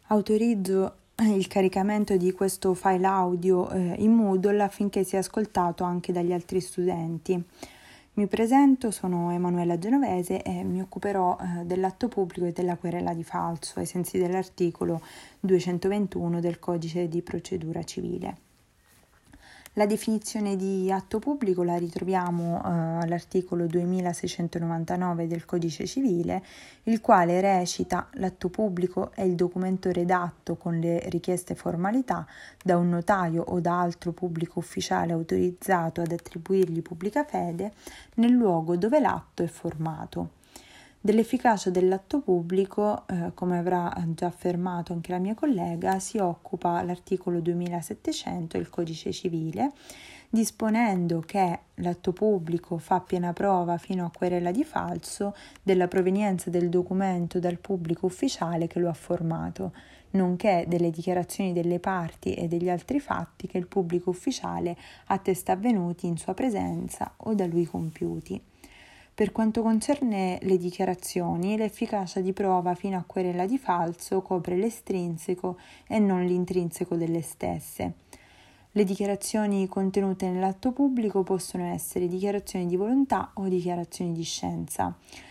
Autorizzo il caricamento di questo file audio in Moodle affinché sia ascoltato anche dagli altri studenti. Mi presento, sono Emanuela Genovese e mi occuperò dell'atto pubblico e della querela di falso ai sensi dell'articolo 221 del Codice di procedura civile. La definizione di atto pubblico la ritroviamo all'articolo 2699 del Codice civile, il quale recita: l'atto pubblico è il documento redatto con le richieste formalità da un notaio o da altro pubblico ufficiale autorizzato ad attribuirgli pubblica fede nel luogo dove l'atto è formato. Dell'efficacia dell'atto pubblico, come avrà già affermato anche la mia collega, si occupa l'articolo 2700 del Codice civile, disponendo che l'atto pubblico fa piena prova fino a querela di falso della provenienza del documento dal pubblico ufficiale che lo ha formato, nonché delle dichiarazioni delle parti e degli altri fatti che il pubblico ufficiale attesta avvenuti in sua presenza o da lui compiuti. Per quanto concerne le dichiarazioni, l'efficacia di prova fino a querela di falso copre l'estrinseco e non l'intrinseco delle stesse. Le dichiarazioni contenute nell'atto pubblico possono essere dichiarazioni di volontà o dichiarazioni di scienza.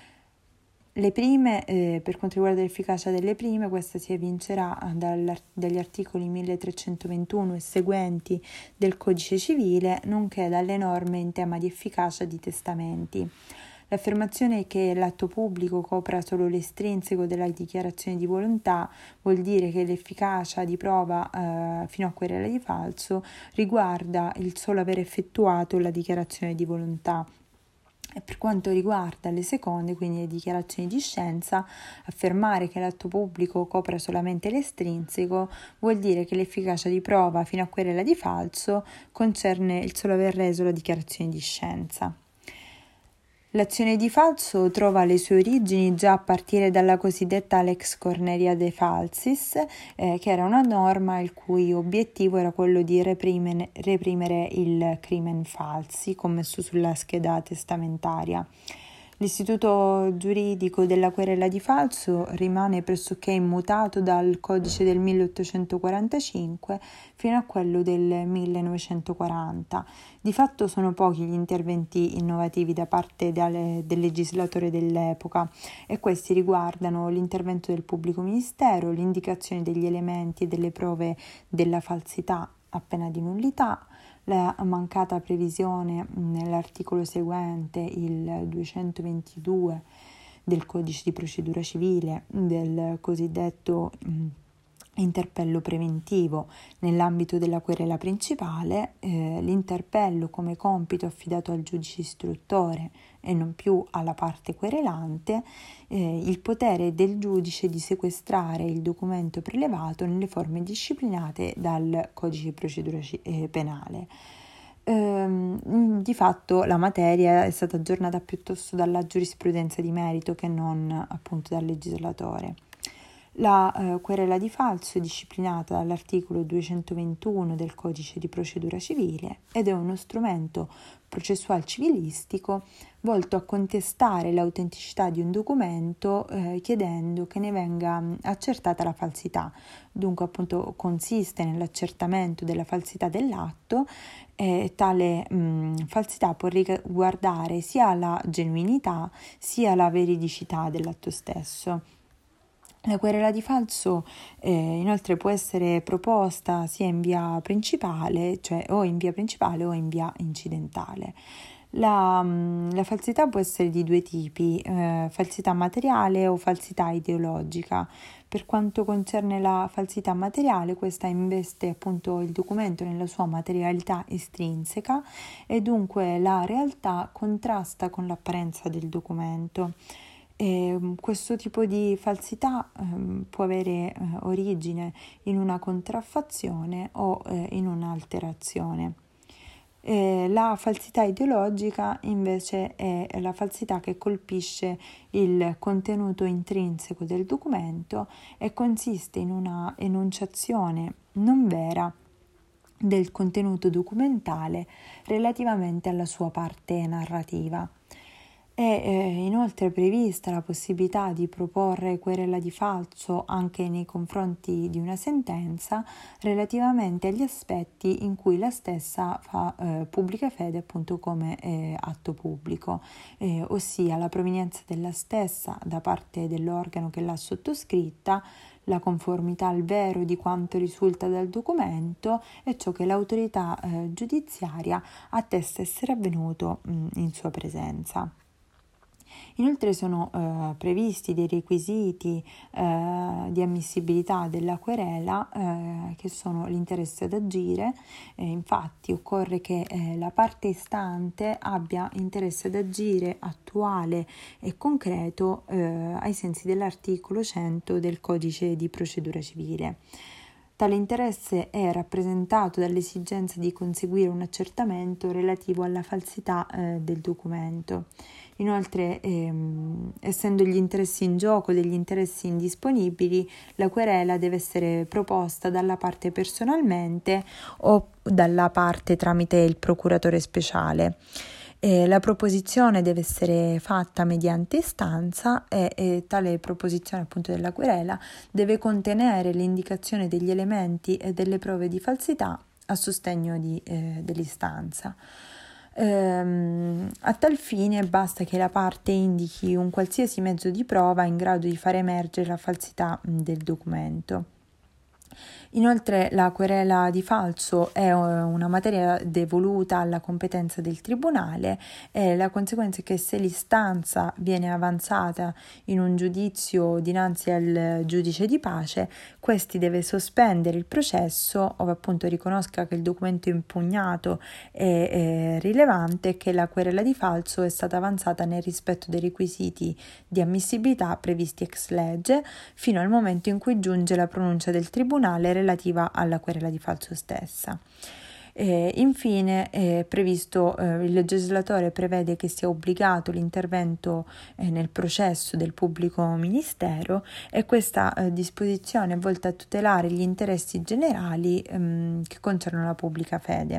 Le prime, per quanto riguarda l'efficacia delle prime, questa si evincerà dagli articoli 1321 e seguenti del Codice civile, nonché dalle norme in tema di efficacia di testamenti. L'affermazione che l'atto pubblico copra solo l'estrinseco della dichiarazione di volontà vuol dire che l'efficacia di prova fino a querela di falso riguarda il solo aver effettuato la dichiarazione di volontà. E per quanto riguarda le seconde, quindi le dichiarazioni di scienza, affermare che l'atto pubblico copra solamente l'estrinseco vuol dire che l'efficacia di prova fino a querela di falso concerne il solo aver reso la dichiarazione di scienza. L'azione di falso trova le sue origini già a partire dalla cosiddetta Lex Cornelia de Falsis, che era una norma il cui obiettivo era quello di reprimere il crimen falsi commesso sulla scheda testamentaria. L'istituto giuridico della querela di falso rimane pressoché immutato dal codice del 1845 fino a quello del 1940. Di fatto sono pochi gli interventi innovativi da parte del legislatore dell'epoca, e questi riguardano l'intervento del pubblico ministero, l'indicazione degli elementi e delle prove della falsità a pena di nullità, la mancata previsione nell'articolo seguente, il 222 del Codice di procedura civile, del cosiddetto interpello preventivo nell'ambito della querela principale, l'interpello come compito affidato al giudice istruttore e non più alla parte querelante, il potere del giudice di sequestrare il documento prelevato nelle forme disciplinate dal Codice di procedura penale. Di fatto la materia è stata aggiornata piuttosto dalla giurisprudenza di merito che non appunto dal legislatore. La querela di falso è disciplinata dall'articolo 221 del Codice di procedura civile ed è uno strumento processual civilistico volto a contestare l'autenticità di un documento chiedendo che ne venga accertata la falsità. Dunque appunto consiste nell'accertamento della falsità dell'atto, e tale falsità può riguardare sia la genuinità sia la veridicità dell'atto stesso. La querela di falso inoltre può essere proposta sia in via principale, cioè o in via principale o in via incidentale. La falsità può essere di due tipi, falsità materiale o falsità ideologica. Per quanto concerne la falsità materiale, questa investe appunto il documento nella sua materialità estrinseca e dunque la realtà contrasta con l'apparenza del documento. Questo tipo di falsità può avere origine in una contraffazione o in un'alterazione. La falsità ideologica invece è la falsità che colpisce il contenuto intrinseco del documento e consiste in una enunciazione non vera del contenuto documentale relativamente alla sua parte narrativa. È inoltre prevista la possibilità di proporre querela di falso anche nei confronti di una sentenza relativamente agli aspetti in cui la stessa fa pubblica fede appunto come atto pubblico, ossia la provenienza della stessa da parte dell'organo che l'ha sottoscritta, la conformità al vero di quanto risulta dal documento e ciò che l'autorità giudiziaria attesta essere avvenuto in sua presenza. Inoltre sono previsti dei requisiti di ammissibilità della querela che sono l'interesse ad agire. Infatti occorre che la parte istante abbia interesse ad agire attuale e concreto ai sensi dell'articolo 100 del Codice di procedura civile. Tale interesse è rappresentato dall'esigenza di conseguire un accertamento relativo alla falsità del documento. Inoltre, essendo gli interessi in gioco degli interessi indisponibili, la querela deve essere proposta dalla parte personalmente o dalla parte tramite il procuratore speciale. La proposizione deve essere fatta mediante istanza e tale proposizione appunto della querela deve contenere l'indicazione degli elementi e delle prove di falsità a sostegno dell'istanza. A tal fine basta che la parte indichi un qualsiasi mezzo di prova in grado di far emergere la falsità del documento. Inoltre la querela di falso è una materia devoluta alla competenza del tribunale e la conseguenza è che se l'istanza viene avanzata in un giudizio dinanzi al giudice di pace, questi deve sospendere il processo ove appunto riconosca che il documento impugnato è rilevante e che la querela di falso è stata avanzata nel rispetto dei requisiti di ammissibilità previsti ex legge fino al momento in cui giunge la pronuncia del tribunale relativa alla querela di falso stessa. Infine il legislatore prevede che sia obbligato l'intervento nel processo del pubblico ministero e questa disposizione è volta a tutelare gli interessi generali che concernono la pubblica fede.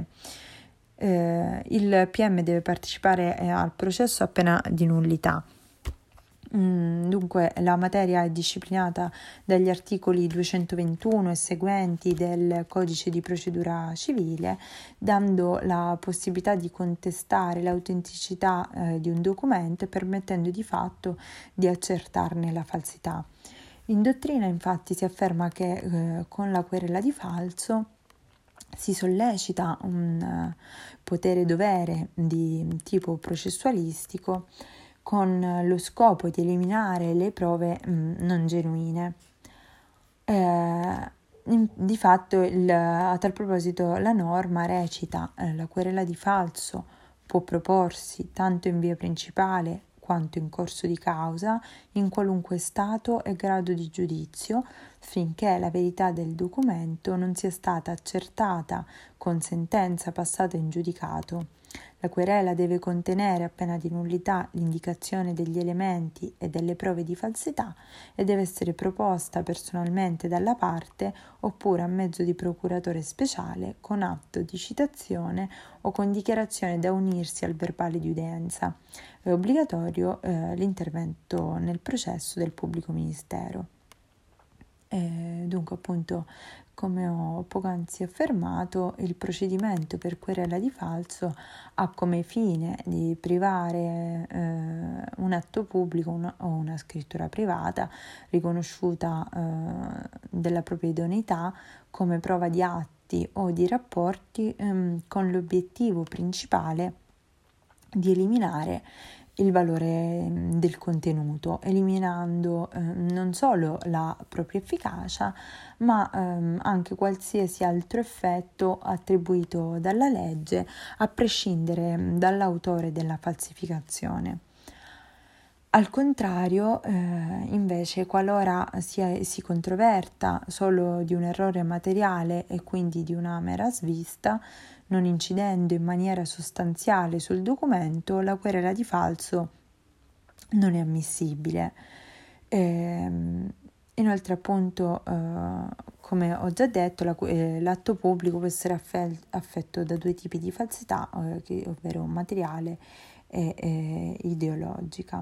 Il PM deve partecipare al processo a pena di nullità. Dunque la materia è disciplinata dagli articoli 221 e seguenti del Codice di procedura civile, dando la possibilità di contestare l'autenticità di un documento e permettendo di fatto di accertarne la falsità. In dottrina infatti si afferma che con la querela di falso si sollecita un potere-dovere di tipo processualistico con lo scopo di eliminare le prove non genuine. Di fatto, a tal proposito, la norma recita: la querela di falso può proporsi tanto in via principale quanto in corso di causa, in qualunque stato e grado di giudizio, finché la verità del documento non sia stata accertata con sentenza passata in giudicato. La querela deve contenere a pena di nullità l'indicazione degli elementi e delle prove di falsità e deve essere proposta personalmente dalla parte oppure a mezzo di procuratore speciale con atto di citazione o con dichiarazione da unirsi al verbale di udienza. È obbligatorio l'intervento nel processo del pubblico ministero. Dunque appunto, come ho poc'anzi affermato, il procedimento per querela di falso ha come fine di privare un atto pubblico o una scrittura privata riconosciuta della propria idoneità come prova di atti o di rapporti con l'obiettivo principale di eliminare il valore del contenuto, eliminando non solo la propria efficacia, ma anche qualsiasi altro effetto attribuito dalla legge, a prescindere dall'autore della falsificazione. Al contrario, invece, qualora si controverta solo di un errore materiale e quindi di una mera svista, non incidendo in maniera sostanziale sul documento, la querela di falso non è ammissibile. Inoltre, appunto, come ho già detto, l'atto pubblico può essere affetto da due tipi di falsità, ovvero materiale e ideologica.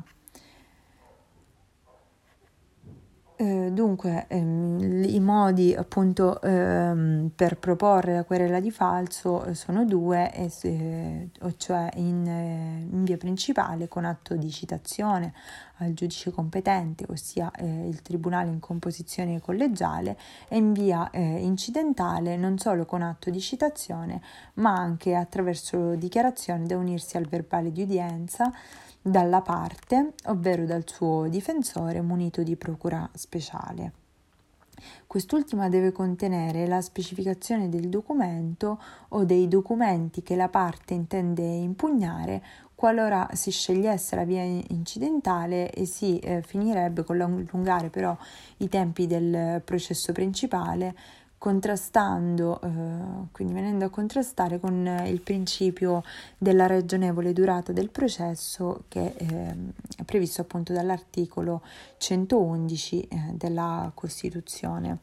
Dunque, i modi appunto per proporre la querela di falso sono due, cioè in via principale con atto di citazione al giudice competente, ossia il tribunale in composizione collegiale, e in via incidentale non solo con atto di citazione, ma anche attraverso dichiarazione da unirsi al verbale di udienza dalla parte, ovvero dal suo difensore munito di procura speciale. Quest'ultima deve contenere la specificazione del documento o dei documenti che la parte intende impugnare. Qualora si scegliesse la via incidentale e si finirebbe con l'allungare però i tempi del processo principale, contrastando, quindi venendo a contrastare con il principio della ragionevole durata del processo che è previsto appunto dall'articolo 111 della Costituzione.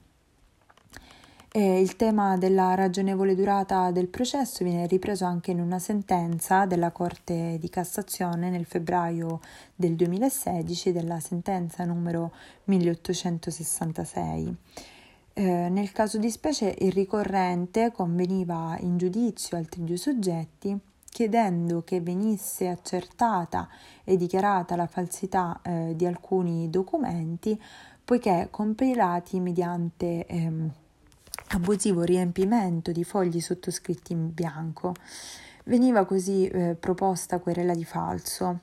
Il tema della ragionevole durata del processo viene ripreso anche in una sentenza della Corte di Cassazione nel febbraio del 2016, della sentenza numero 1866. Nel caso di specie il ricorrente conveniva in giudizio altri due soggetti chiedendo che venisse accertata e dichiarata la falsità di alcuni documenti, poiché compilati mediante abusivo riempimento di fogli sottoscritti in bianco. Veniva così proposta querela di falso.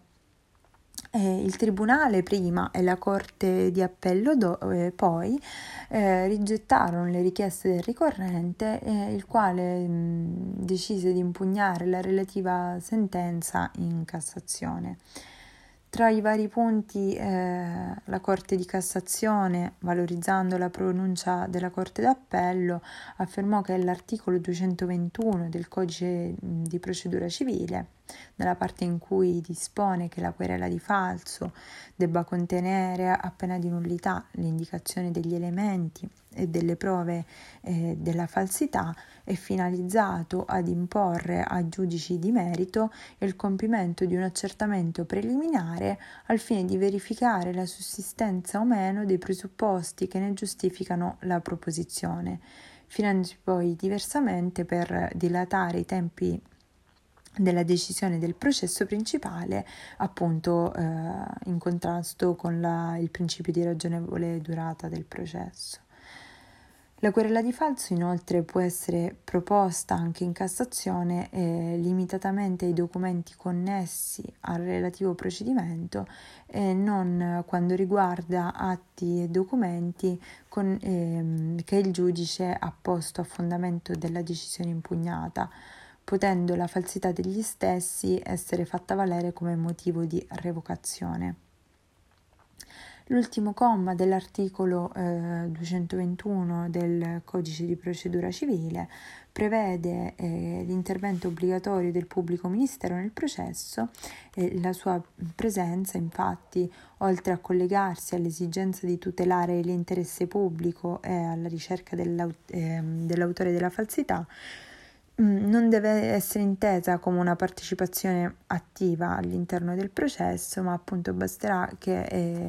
Il tribunale prima e la Corte di Appello poi rigettarono le richieste del ricorrente, il quale decise di impugnare la relativa sentenza in Cassazione. Tra i vari punti la Corte di Cassazione, valorizzando la pronuncia della Corte d'Appello, affermò che l'articolo 221 del Codice di procedura civile, nella parte in cui dispone che la querela di falso debba contenere a pena di nullità l'indicazione degli elementi e delle prove della falsità, è finalizzato ad imporre ai giudici di merito il compimento di un accertamento preliminare al fine di verificare la sussistenza o meno dei presupposti che ne giustificano la proposizione, finendosi poi diversamente per dilatare i tempi della decisione del processo principale, appunto in contrasto con il principio di ragionevole durata del processo. La querela di falso inoltre può essere proposta anche in Cassazione limitatamente ai documenti connessi al relativo procedimento e non quando riguarda atti e documenti che il giudice ha posto a fondamento della decisione impugnata, potendo la falsità degli stessi essere fatta valere come motivo di revocazione. L'ultimo comma dell'articolo 221 del Codice di procedura civile prevede l'intervento obbligatorio del pubblico ministero nel processo e la sua presenza, infatti, oltre a collegarsi all'esigenza di tutelare l'interesse pubblico e alla ricerca dell'autore della falsità, non deve essere intesa come una partecipazione attiva all'interno del processo, ma appunto basterà che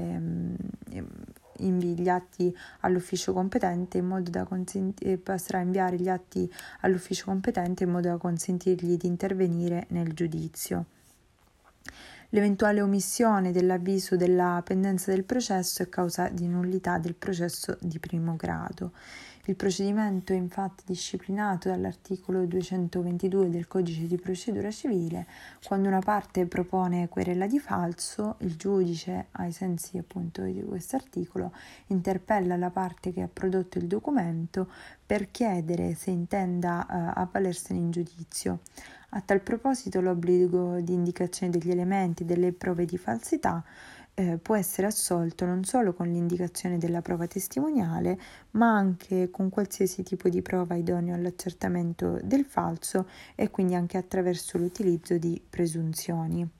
invii gli atti all'ufficio competente in modo da basterà inviare gli atti all'ufficio competente in modo da consentirgli di intervenire nel giudizio. L'eventuale omissione dell'avviso della pendenza del processo è causa di nullità del processo di primo grado. Il procedimento è infatti disciplinato dall'articolo 222 del Codice di procedura civile. Quando una parte propone querela di falso, il giudice, ai sensi appunto di questo articolo, interpella la parte che ha prodotto il documento per chiedere se intenda avvalersene in giudizio. A tal proposito, l'obbligo di indicazione degli elementi e delle prove di falsità può essere assolto non solo con l'indicazione della prova testimoniale, ma anche con qualsiasi tipo di prova idoneo all'accertamento del falso e quindi anche attraverso l'utilizzo di presunzioni.